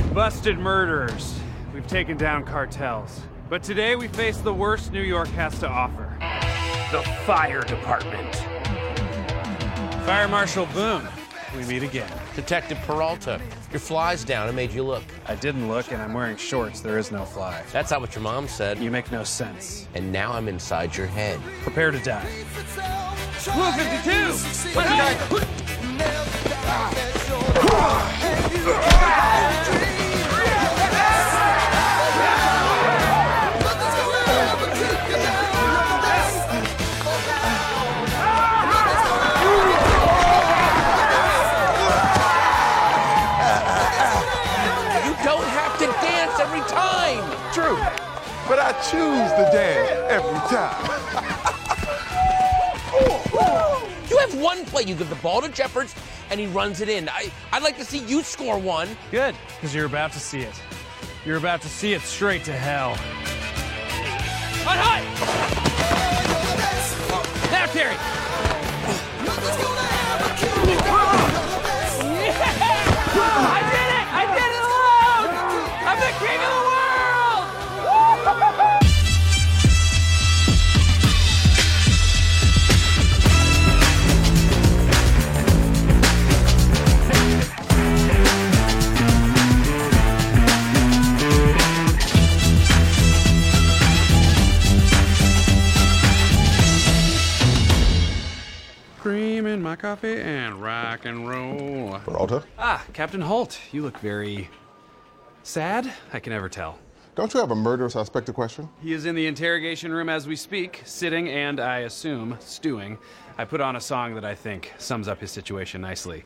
We've busted murderers. We've taken down cartels. But today we face the worst New York has to offer. The fire department. Fire Marshal Boone, we meet again. Detective Peralta, your fly's down. It made you look. I didn't look, and I'm wearing shorts. There is no fly. That's not what your mom said. You make no sense. And now I'm inside your head. Prepare to die. Blue 52! What's the every time. True, but I choose to dance every time. You have one play. You give the ball to Jeffords, and he runs it in. I'd like to see you score one. Good, because you're about to see it. You're about to see it straight to hell. On high! Now, Terry! I did it! I did it alone! I'm the king of the world! Cream in my coffee and rock and roll. Peralta? Ah, Captain Holt, you look very sad? I can never tell. Don't you have a murder suspect question? He is in the interrogation room as we speak, sitting and, I assume, stewing. I put on a song that I think sums up his situation nicely.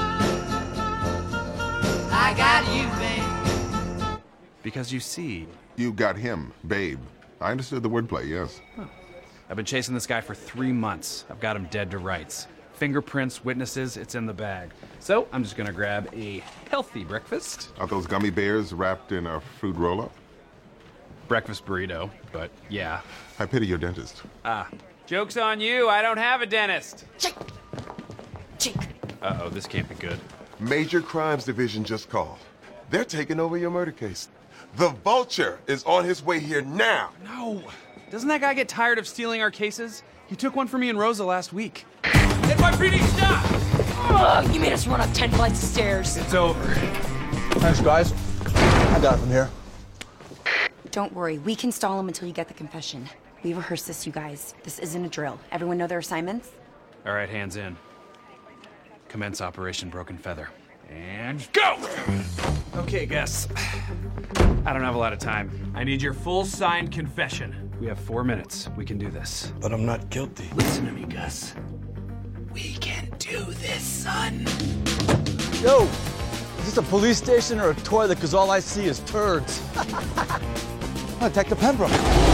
I got you, babe. Because you see... You got him, babe. I understood the wordplay, yes. Huh. I've been chasing this guy for 3 months. I've got him dead to rights. Fingerprints, witnesses, it's in the bag. So I'm just gonna grab a healthy breakfast. Are those gummy bears wrapped in a fruit roll-up? Breakfast burrito, but yeah. I pity your dentist. Ah, joke's on you, I don't have a dentist. Chick. Uh-oh, this can't be good. Major Crimes Division just called. They're taking over your murder case. The Vulture is on his way here now. No. Doesn't that guy get tired of stealing our cases? He took one for me and Rosa last week. NYPD, stop! Oh, you made us run up 10 flights of stairs. It's over. Thanks, guys. I got it from here. Don't worry, we can stall him until you get the confession. We rehearsed this, you guys. This isn't a drill. Everyone know their assignments? All right, hands in. Commence Operation Broken Feather. And go! Okay, Gus. I don't have a lot of time. I need your full signed confession. We have 4 minutes. We can do this. But I'm not guilty. Listen to me, Gus. We can do this, son. Yo, is this a police station or a toilet? Because all I see is turds. I'm Detective Pembroke.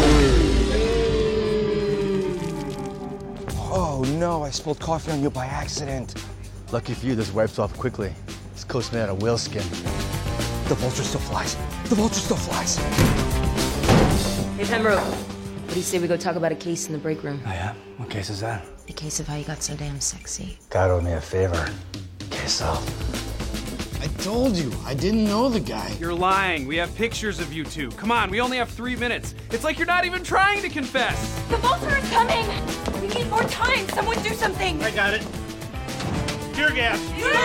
Oh no, I spilled coffee on you by accident. Lucky for you, this wipes off quickly. This coat's made out of whaleskin. The Vulture still flies. The Vulture still flies. Hey, Pembroke. What do you say we go talk about a case in the break room? Oh yeah? What case is that? The case of how you got so damn sexy. God owed me a favor. Queso. I told you, I didn't know the guy. You're lying. We have pictures of you two. Come on, we only have 3 minutes. It's like you're not even trying to confess. The Vulture is coming! We need more time! Someone do something! I got it. Tear gas.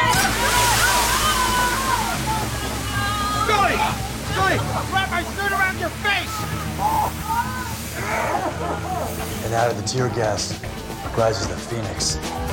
Billy! Billy! Wrap my shirt around your face! And out of the tear gas rises the phoenix.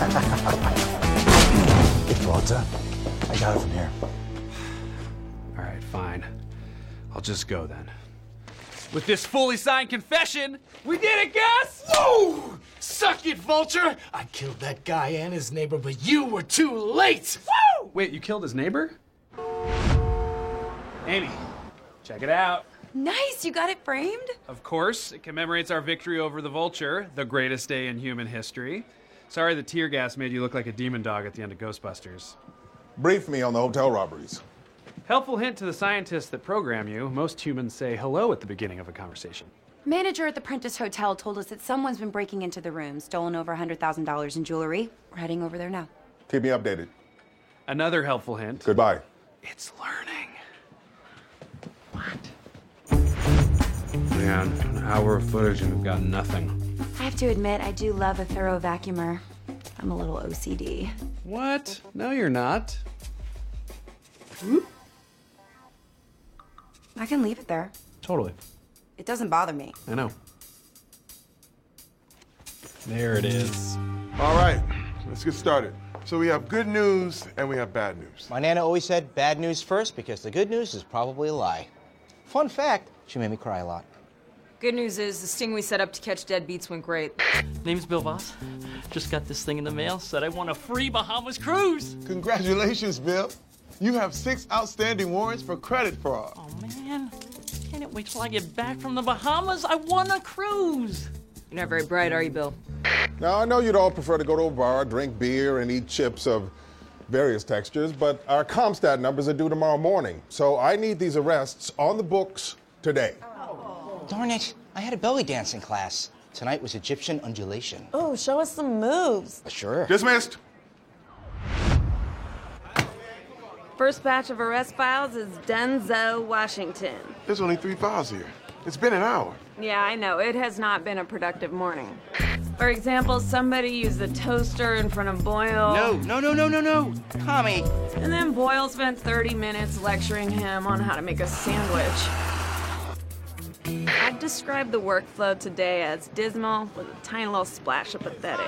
Hey, Peralta, I got it from here. All right, fine. I'll just go then. With this fully signed confession, we did it, Gus! Whoa! Suck it, Vulture! I killed that guy and his neighbor, but you were too late! Woo! Wait, you killed his neighbor? Amy, check it out. Nice, you got it framed? Of course, it commemorates our victory over the Vulture, the greatest day in human history. Sorry the tear gas made you look like a demon dog at the end of Ghostbusters. Brief me on the hotel robberies. Helpful hint to the scientists that program you, most humans say hello at the beginning of a conversation. Manager at the Prentice Hotel told us that someone's been breaking into the room, stolen over $100,000 in jewelry. We're heading over there now. Keep me updated. Another helpful hint. Goodbye. It's learning. Man, an hour of footage and we've got nothing. I have to admit, I do love a thorough vacuumer. I'm a little OCD. What? No, you're not. I can leave it there. Totally. It doesn't bother me. I know. There it is. All right, let's get started. So we have good news and we have bad news. My Nana always said bad news first because the good news is probably a lie. Fun fact, she made me cry a lot. Good news is the sting we set up to catch deadbeats went great. Name's Bill Voss. Just got this thing in the mail. Said I won a free Bahamas cruise. Congratulations, Bill. You have 6 outstanding warrants for credit fraud. Oh, man. Can't wait till I get back from the Bahamas. I won a cruise. You're not very bright, are you, Bill? Now, I know you'd all prefer to go to a bar, drink beer, and eat chips of various textures, but our CompStat numbers are due tomorrow morning. So I need these arrests on the books today. Darn it, I had a belly dancing class. Tonight was Egyptian undulation. Oh, show us some moves. Sure. Dismissed. First batch of arrest files is Denzel Washington. There's only 3 files here. It's been an hour. Yeah, I know. It has not been a productive morning. For example, somebody used the toaster in front of Boyle. No. Tommy. And then Boyle spent 30 minutes lecturing him on how to make a sandwich. I'd describe the workflow today as dismal with a tiny little splash of pathetic.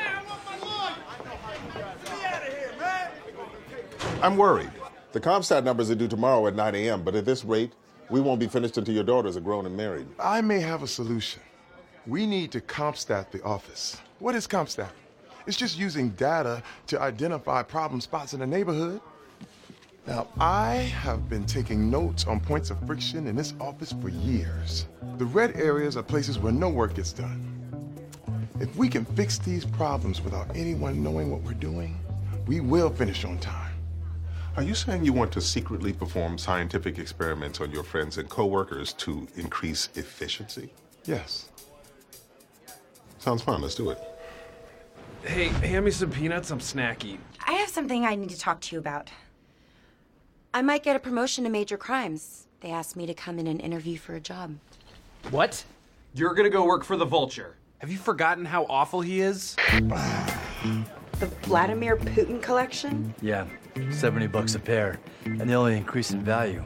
I'm worried. The CompStat numbers are due tomorrow at 9 a.m., but at this rate, we won't be finished until your daughters are grown and married. I may have a solution. We need to CompStat the office. What is CompStat? It's just using data to identify problem spots in the neighborhood. Now, I have been taking notes on points of friction in this office for years. The red areas are places where no work gets done. If we can fix these problems without anyone knowing what we're doing, we will finish on time. Are you saying you want to secretly perform scientific experiments on your friends and coworkers to increase efficiency? Yes. Sounds fun. Let's do it. Hey, hand me some peanuts. I'm snacky. I have something I need to talk to you about. I might get a promotion to major crimes. They asked me to come in and interview for a job. What? You're gonna go work for the Vulture. Have you forgotten how awful he is? The Vladimir Putin collection? Yeah, $70 a pair, and they only increase in value.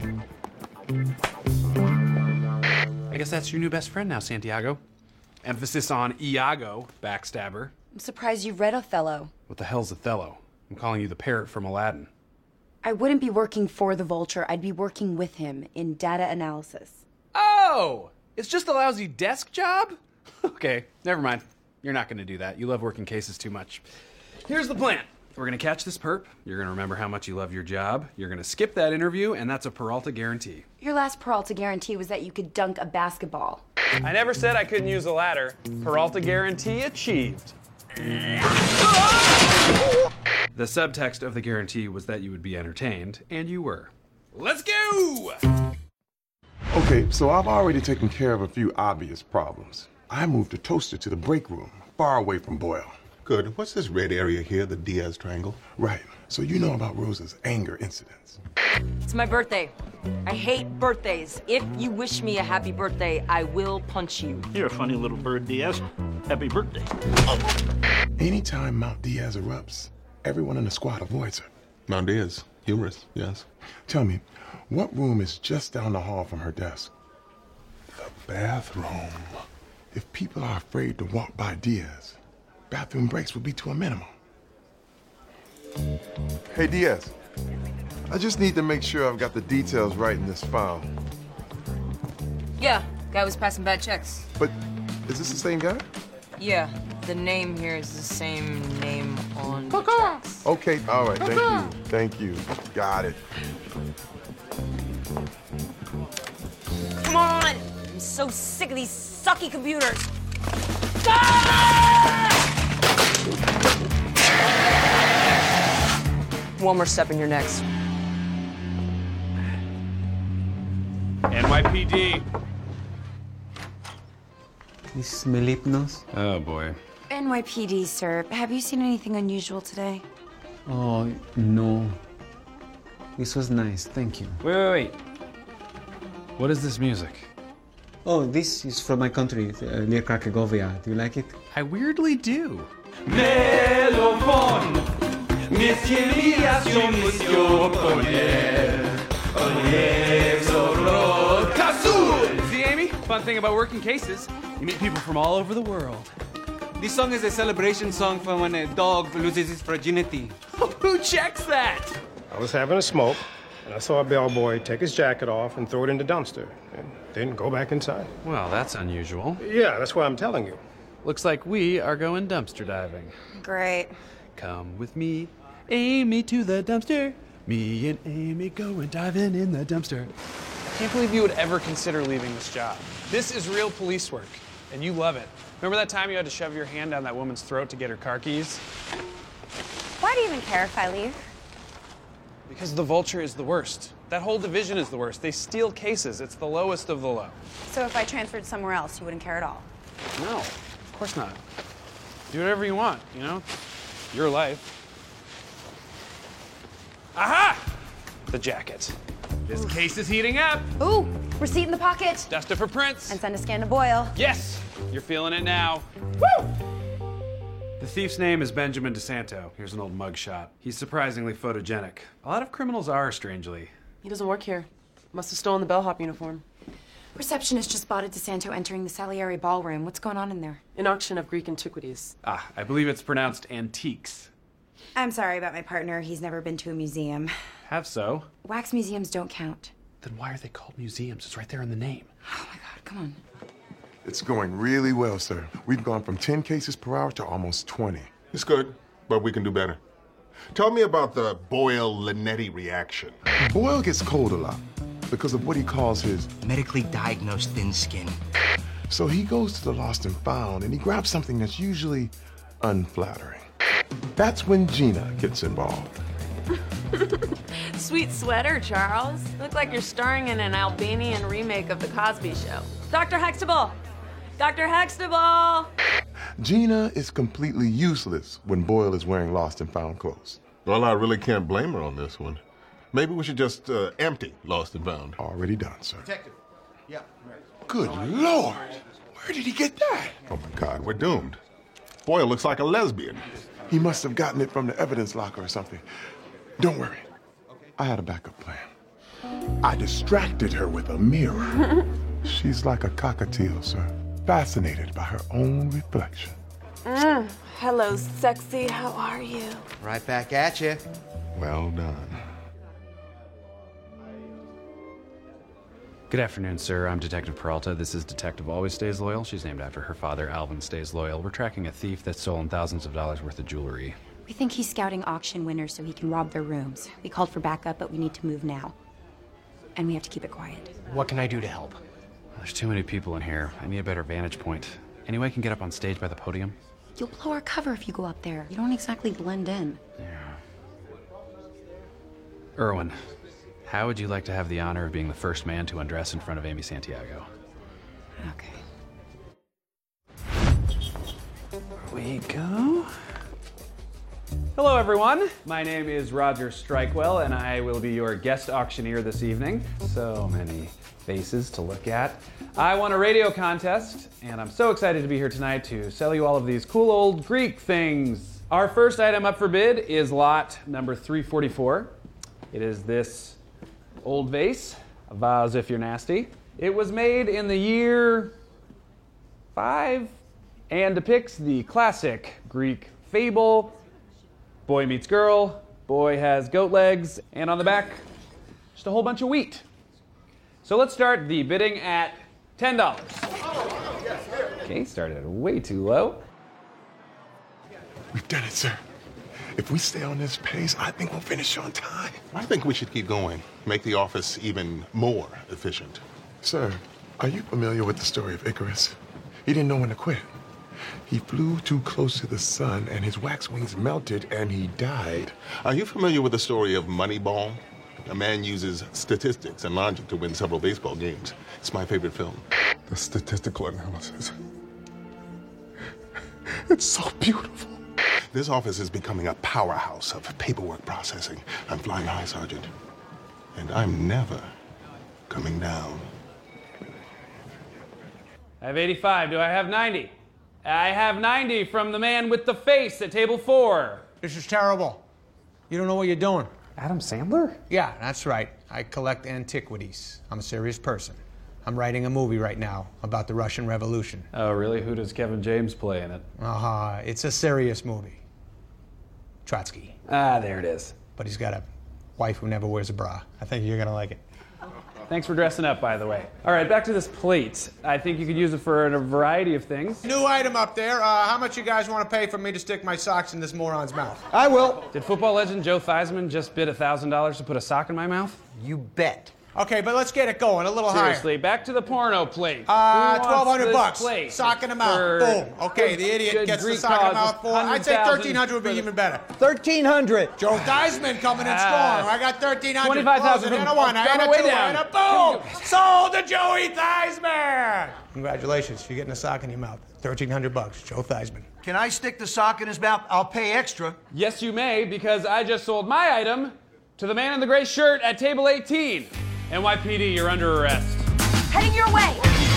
I guess that's your new best friend now, Santiago. Emphasis on Iago, backstabber. I'm surprised you've read Othello. What the hell's Othello? I'm calling you the parrot from Aladdin. I wouldn't be working for the Vulture. I'd be working with him in data analysis. Oh! It's just a lousy desk job? Okay, never mind. You're not gonna do that. You love working cases too much. Here's the plan. We're gonna catch this perp. You're gonna remember how much you love your job. You're gonna skip that interview, and that's a Peralta guarantee. Your last Peralta guarantee was that you could dunk a basketball. I never said I couldn't use a ladder. Peralta guarantee achieved. The subtext of the guarantee was that you would be entertained, and you were. Let's go! Okay, so I've already taken care of a few obvious problems. I moved the toaster to the break room, far away from Boyle. Good. What's this red area here, the Diaz Triangle? Right. So you know about Rosa's anger incidents. It's my birthday. I hate birthdays. If you wish me a happy birthday, I will punch you. You're a funny little bird, Diaz. Happy birthday. Anytime Mount Diaz erupts, everyone in the squad avoids her. Mount Diaz. Humorous, yes. Tell me, what room is just down the hall from her desk? The bathroom. If people are afraid to walk by Diaz, bathroom breaks would be to a minimum. Hey, Diaz. I just need to make sure I've got the details right in this file. Yeah, guy was passing bad checks. But is this the same guy? Yeah, the name here is the same name on the checks. Okay, all right, thank you. Got it. Come on! I'm so sick of these sucky computers. One more step and you're next. NYPD. Miss Melipnos? Oh, boy. NYPD, sir. Have you seen anything unusual today? Oh, no. This was nice, thank you. Wait. What is this music? Oh, this is from my country, near Krakovia. Do you like it? I weirdly do. Melofon, Monsieur See, Amy? Fun thing about working cases, you meet people from all over the world. This song is a celebration song for when a dog loses its virginity. Who checks that? I was having a smoke, and I saw a bellboy take his jacket off and throw it in the dumpster, and then go back inside. Well, that's unusual. Yeah, that's why I'm telling you. Looks like we are going dumpster diving. Great. Come with me, Amy, to the dumpster. Me and Amy going diving in the dumpster. I can't believe you would ever consider leaving this job. This is real police work, and you love it. Remember that time you had to shove your hand down that woman's throat to get her car keys? Why do you even care if I leave? Because the Vulture is the worst. That whole division is the worst. They steal cases. It's the lowest of the low. So if I transferred somewhere else, you wouldn't care at all? No, of course not. Do whatever you want, you know? Your life. Aha! The jacket. This case is heating up. Ooh, receipt in the pocket. Dust it for prints. And send a scan to Boyle. Yes! You're feeling it now. Woo! The thief's name is Benjamin DeSanto. Here's an old mugshot. He's surprisingly photogenic. A lot of criminals are, strangely. He doesn't work here. Must have stolen the bellhop uniform. Receptionist just spotted DeSanto entering the Salieri ballroom. What's going on in there? An auction of Greek antiquities. Ah, I believe it's pronounced antiques. I'm sorry about my partner. He's never been to a museum. Have so. Wax museums don't count. Then why are they called museums? It's right there in the name. Oh my God, come on. It's going really well, sir. We've gone from 10 cases per hour to almost 20. It's good, but we can do better. Tell me about the Boyle-Linetti reaction. Boyle gets cold a lot because of what he calls his medically diagnosed thin skin. So he goes to the lost and found and he grabs something that's usually unflattering. That's when Gina gets involved. Sweet sweater, Charles. Look like you're starring in an Albanian remake of The Cosby Show. Dr. Huxtable! Dr. Huxtable! Gina is completely useless when Boyle is wearing lost and found clothes. Well, I really can't blame her on this one. Maybe we should just empty lost and found. Already done, sir. Detective. Yeah, right. Good Lord! Where did he get that? Oh my God, we're doomed. Boyle looks like a lesbian. He must have gotten it from the evidence locker or something. Don't worry. I had a backup plan. I distracted her with a mirror. She's like a cockatiel, sir. Fascinated by her own reflection. Hello, sexy. How are you? Right back at you. Well done. Good afternoon, sir. I'm Detective Peralta. This is Detective Always Stays Loyal. She's named after her father, Alvin Stays Loyal. We're tracking a thief that's stolen thousands of dollars worth of jewelry. We think he's scouting auction winners so he can rob their rooms. We called for backup, but we need to move now. And we have to keep it quiet. What can I do to help? There's too many people in here. I need a better vantage point. Any way I can get up on stage by the podium? You'll blow our cover if you go up there. You don't exactly blend in. Yeah. Erwin, how would you like to have the honor of being the first man to undress in front of Amy Santiago? Okay. Here we go. Hello, everyone. My name is Roger Strikewell, and I will be your guest auctioneer this evening. So many faces to look at. I won a radio contest, and I'm so excited to be here tonight to sell you all of these cool old Greek things. Our first item up for bid is lot number 344. It is this old vase, a vase if you're nasty. It was made in the year 5 and depicts the classic Greek fable. Boy meets girl, boy has goat legs, and on the back, just a whole bunch of wheat. So let's start the bidding at $10. Okay, started way too low. We've done it, sir. If we stay on this pace, I think we'll finish on time. I think we should keep going. Make the office even more efficient. Sir, are you familiar with the story of Icarus? He didn't know when to quit. He flew too close to the sun, and his wax wings melted, and he died. Are you familiar with the story of Moneyball? A man uses statistics and logic to win several baseball games. It's my favorite film. The statistical analysis. It's so beautiful. This office is becoming a powerhouse of paperwork processing. I'm flying high, Sergeant. And I'm never coming down. I have 85. Do I have 90? I have 90 from the man with the face at table 4. This is terrible. You don't know what you're doing. Adam Sandler? Yeah, that's right. I collect antiquities. I'm a serious person. I'm writing a movie right now about the Russian Revolution. Oh, really? Who does Kevin James play in it? It's a serious movie. Trotsky. Ah, there it is. But he's got a wife who never wears a bra. I think you're gonna like it. Thanks for dressing up, by the way. All right, back to this plate. I think you could use it for a variety of things. New item up there. How much you guys want to pay for me to stick my socks in this moron's mouth? I will. Did football legend Joe Theismann just bid $1,000 to put a sock in my mouth? You bet. Okay, but let's get it going a little Seriously, back to the porno plate. $1,200. Sock in the mouth. Boom. Okay, the idiot gets the sock in the mouth for. I'd say $1,300 would be even better. $1,300. Joe Theismann coming in strong. I got $1,300. 25,000. And a one, and a two, and a boom. Sold to Joey Theismann. Congratulations, you're getting a sock in your mouth. $1,300. Joe Theismann. Can I stick the sock in his mouth? I'll pay extra. Yes, you may, because I just sold my item to the man in the gray shirt at table 18. NYPD, you're under arrest. Heading your way!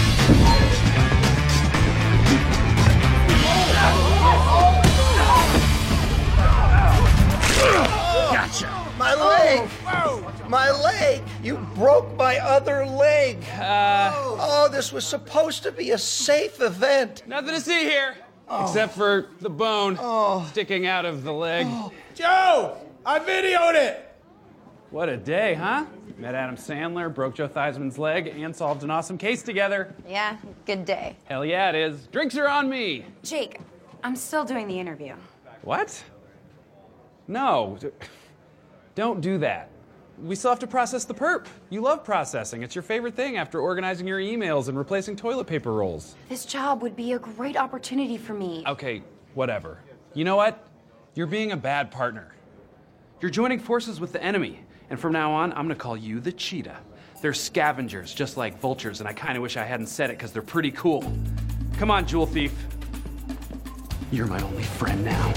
Gotcha. My leg! My leg! You broke my other leg! This was supposed to be a safe event. Nothing to see here, except for the bone sticking out of the leg. Joe! I videoed it! What a day, huh? Met Adam Sandler, broke Joe Theismann's leg, and solved an awesome case together. Yeah, good day. Hell yeah, it is. Drinks are on me. Jake, I'm still doing the interview. What? No. Don't do that. We still have to process the perp. You love processing. It's your favorite thing after organizing your emails and replacing toilet paper rolls. This job would be a great opportunity for me. Okay, whatever. You know what? You're being a bad partner. You're joining forces with the enemy. And from now on, I'm gonna call you the cheetah. They're scavengers, just like vultures, and I kinda wish I hadn't said it because they're pretty cool. Come on, jewel thief. You're my only friend now.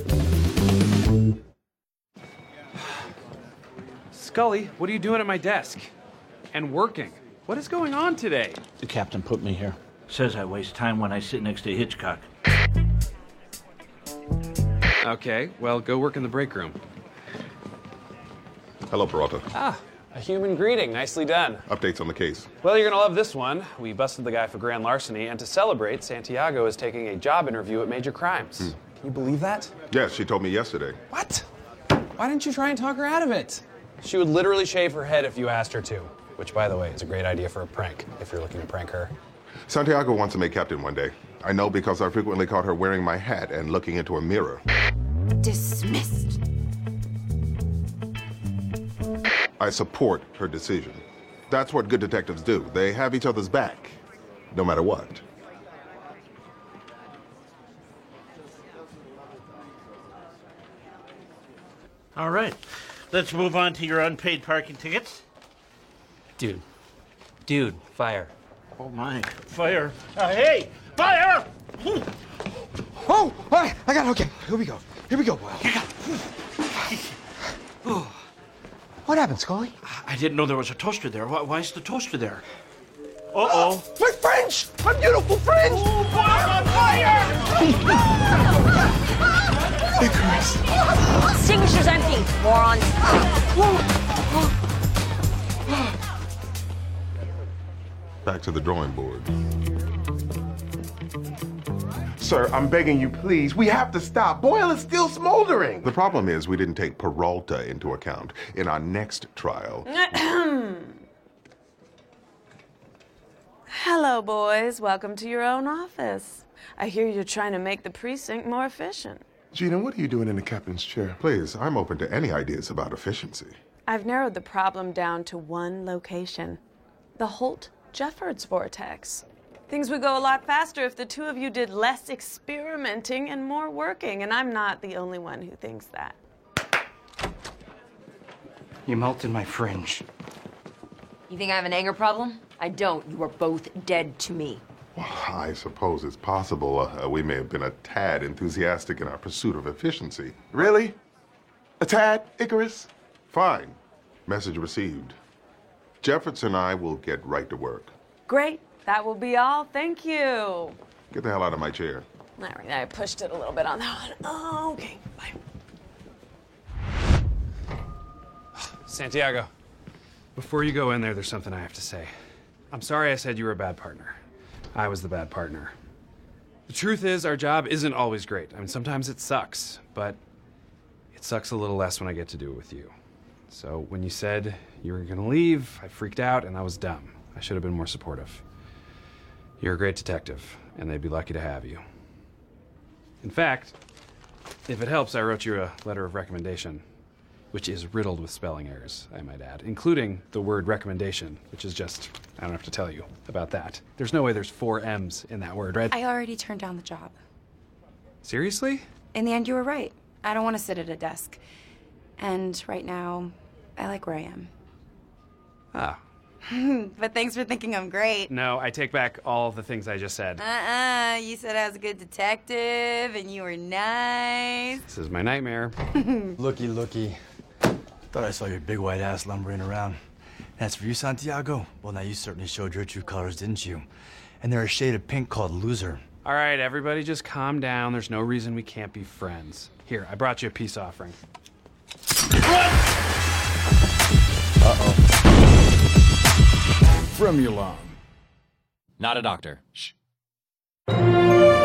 Scully, what are you doing at my desk? And working? What is going on today? The captain put me here. Says I waste time when I sit next to Hitchcock. Okay, well, go work in the break room. Hello, Peralta. A human greeting. Nicely done. Updates on the case. Well, you're gonna love this one. We busted the guy for grand larceny, and to celebrate, Santiago is taking a job interview at Major Crimes. Can you believe that? Yes, she told me yesterday. What? Why didn't you try and talk her out of it? She would literally shave her head if you asked her to. Which, by the way, is a great idea for a prank, if you're looking to prank her. Santiago wants to make captain one day. I know because I frequently caught her wearing my hat and looking into a mirror. Dismissed. I support her decision. That's what good detectives do. They have each other's back, no matter what. All right, let's move on to your unpaid parking tickets. Dude, fire. Oh my, fire. Hey, fire! Oh, all right, I got it. Okay, here we go, Boyle. What happened, Scully? I didn't know there was a toaster there. Why is the toaster there? Uh-oh. My French! My beautiful French! Oh, boy, on fire! Extinguisher's empty, morons. Back to the drawing board. Sir, I'm begging you, please. We have to stop. Boyle is still smoldering. The problem is we didn't take Peralta into account in our next trial. Hello, boys. Welcome to your own office. I hear you're trying to make the precinct more efficient. Gina, what are you doing in the captain's chair? Please, I'm open to any ideas about efficiency. I've narrowed the problem down to one location. The Holt-Jeffords vortex. Things would go a lot faster if the two of you did less experimenting and more working, and I'm not the only one who thinks that. You melted my fringe. You think I have an anger problem? I don't. You are both dead to me. Well, I suppose it's possible we may have been a tad enthusiastic in our pursuit of efficiency. Really? A tad, Icarus? Fine. Message received. Jeffords and I will get right to work. Great. That will be all. Thank you. Get the hell out of my chair. All right, I pushed it a little bit on that one. Oh, okay, bye. Santiago, before you go in there, there's something I have to say. I'm sorry I said you were a bad partner. I was the bad partner. The truth is, our job isn't always great. I mean, sometimes it sucks, but it sucks a little less when I get to do it with you. So when you said you were gonna leave, I freaked out and I was dumb. I should have been more supportive. You're a great detective, and they'd be lucky to have you. In fact, if it helps, I wrote you a letter of recommendation, which is riddled with spelling errors, I might add, including the word recommendation, which is just, I don't have to tell you about that. There's no way there's 4 M's in that word, right? I already turned down the job. Seriously? In the end, you were right. I don't want to sit at a desk. And right now, I like where I am. Ah. But thanks for thinking I'm great. No, I take back all the things I just said. You said I was a good detective, and you were nice. This is my nightmare. Looky. Thought I saw your big white ass lumbering around. As for you, Santiago, well, now you certainly showed your true colors, didn't you? And they're a shade of pink called loser. All right, everybody just calm down. There's no reason we can't be friends. Here, I brought you a peace offering. Uh-oh. From Yulon. Not a doctor. Shh.